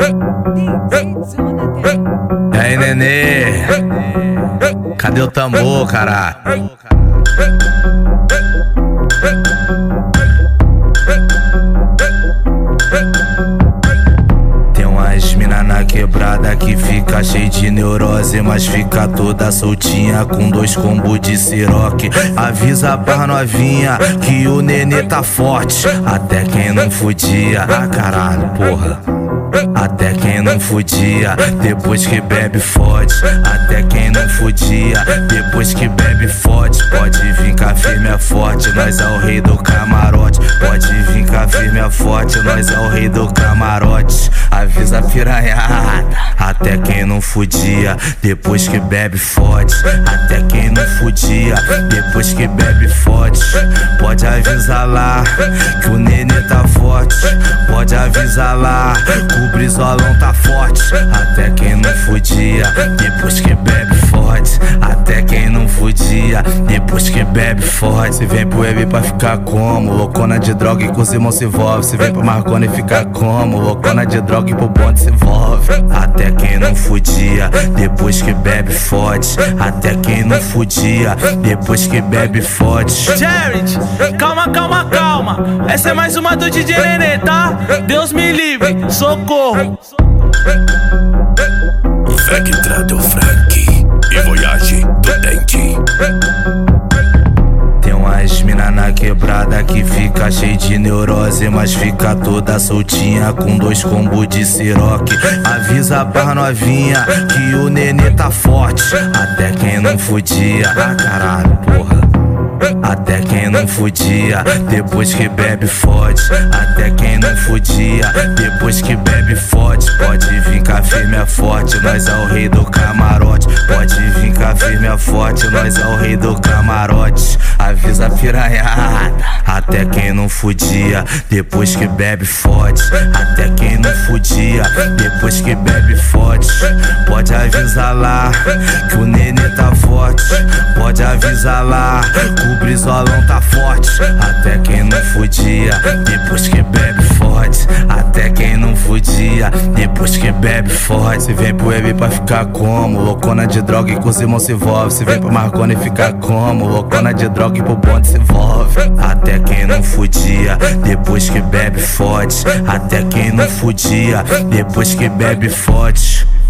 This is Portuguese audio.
E aí, nenê? Cadê o tambor, caralho? Tem umas mina na quebrada que fica cheia de neurose, mas fica toda soltinha com 2 combos de siroque. Avisa pra novinha que o nenê tá forte, até quem não fudia. Ah, caralho, porra. Até quem não fudia, depois que bebe fode. Até quem não fudia, depois que bebe fode. Pode vir cá firme é forte, nós é o rei do camarote. Pode vir cá firme é forte, nós é o rei do camarote. Avisa a piranhada. Até quem não fudia, depois que bebe fode. Até quem não fudia, depois que bebe fode. Pode avisar lá que o nenê tá forte. Pode avisar lá que o brizolão tá forte. Até quem não fudia, depois que bebe fode. Até quem não fudia, depois que bebe fode. Se vem pro web pra ficar como? Loucona de droga e com os irmãos se envolve. Se vem pro Marconi ficar como? Loucona de droga e pro bonde se envolve. Até quem não fudia, depois que bebe fode. Até quem não fudia, depois que bebe fode. Jared, calma, calma, calma. Essa é mais uma do DJ Nenê, tá? Deus me livre, socorro. Vectra do Frank e Voyage do Dente. Tem umas mina na quebrada que fica cheia de neurose, mas fica toda soltinha com 2 combos de siroque. Avisa pra novinha que o nenê tá forte, até quem não fudia. Ah, caralho, porra. Até quem não fudia, depois que bebe fode. Até quem não fudia, depois que bebe fode. Pode vir cá firme é forte, nós é o rei do camarote. Pode vir cá firme é forte, nós é o rei do camarote. Avisa a piranhada. Até quem não fudia, depois que bebe fode. Até quem não fudia, depois que bebe fode. Pode avisar lá que o nenê tá forte. Pode avisar lá que o brizolão tá forte. Até quem não fudia, depois que bebe fode. Até quem não fudia, depois que bebe fode. Se vem pro web pra ficar como? Loucona de droga e com os irmãos se envolve. Se vem pro Marconi ficar como? Loucona de droga e pro bonde se envolve. Até quem não fudia, depois que bebe fode. Até quem não fudia, depois que bebe fode.